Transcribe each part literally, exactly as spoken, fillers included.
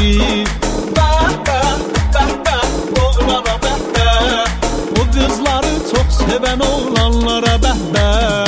mersi. Bəh, bəh, bəh, bəh, oğlana bəh, bəh. O qızları çox sevən oğlanlara bəh, bəh.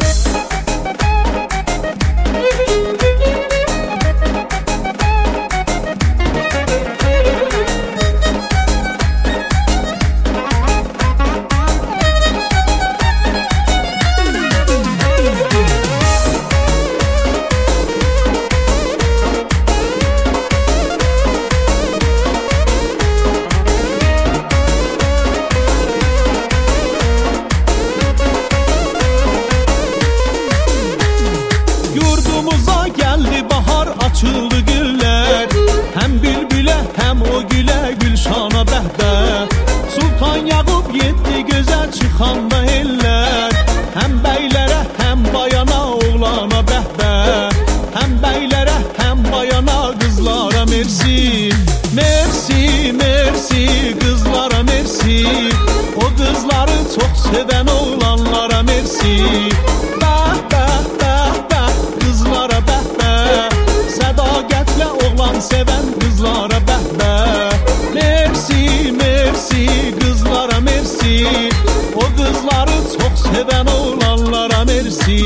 Açıldı güller, hem bülbüle hem o güle Gülşana bəh, bəh. Sultan Yaqub yetti gözəl çıxanda eller, hem beylere hem bayana oğlana bəh, bəh. Hem beylere hem bayana kızlara mersi. Mersi, mersi, kızlara mersi. O kızları çok seven oğlanlara mersi. Bəh, bəh, bəh, bəh, kızlara bəh, bəh. Sədaqətlə oğlan sevən qızlara bəh, bəh. Mersi, mersi, qızlara mersi. O qızları çox sevən oğlanlara mersi.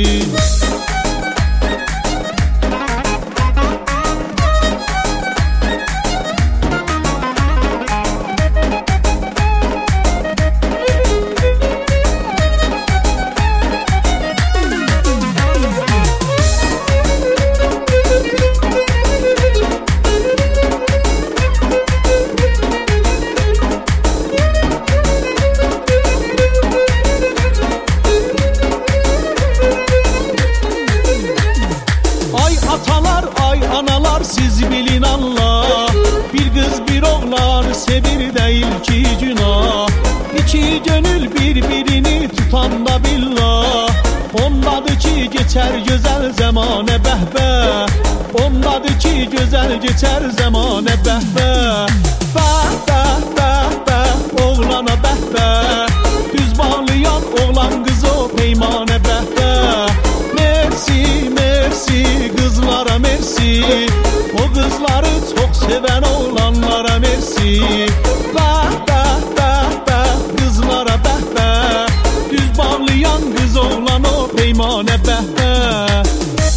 Siz bilin Allah, bir kız bir oğlan sevir değil ki günah. İki gönül birbirini tutan da billah. Ondadır ki geçer güzel zamane bəh, bəh. Ondadır ki güzel geçer zamane bəh, bəh. Bəh, bəh, bəh, bəh, oğlana bəh, bəh. Düz bağlayan oğlan kız o peymane bəh, bəh. Mersi, mersi, kızlara mersi. O kızları çok seven oğlanlara mersi. Bəh, bəh, bəh, bəh, kızlara bəh, bəh. Düz bağlayan kız oğlan o peymane bəh, bəh.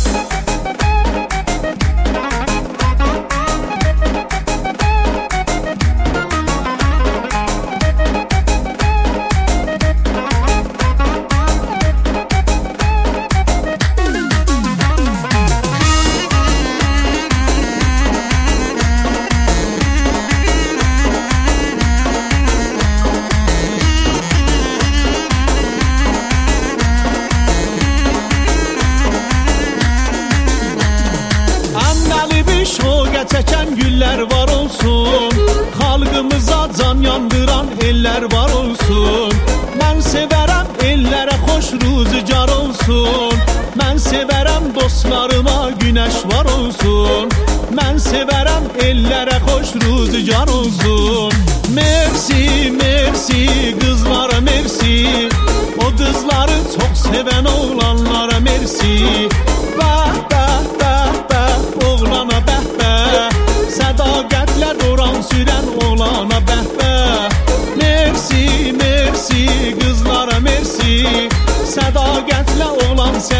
Çeken güller var olsun, halkımıza can yandıran eller var olsun. Ben severem ellere hoş rüzgar olsun. Ben severem dostlarıma güneş var olsun. Ben severem ellere hoş rüzgar olsun. Mersi, mersi, kızlara mersi. O kızları çok seven oğlanlara mersi. Bəh, bəh, bəh, bəh, oğlana bəh, bəh. Sədaqətlə duran sürən oğlana bəh, bəh. Mersi, mersi, kızlara mersi. Sədaqətlə oğlan sevən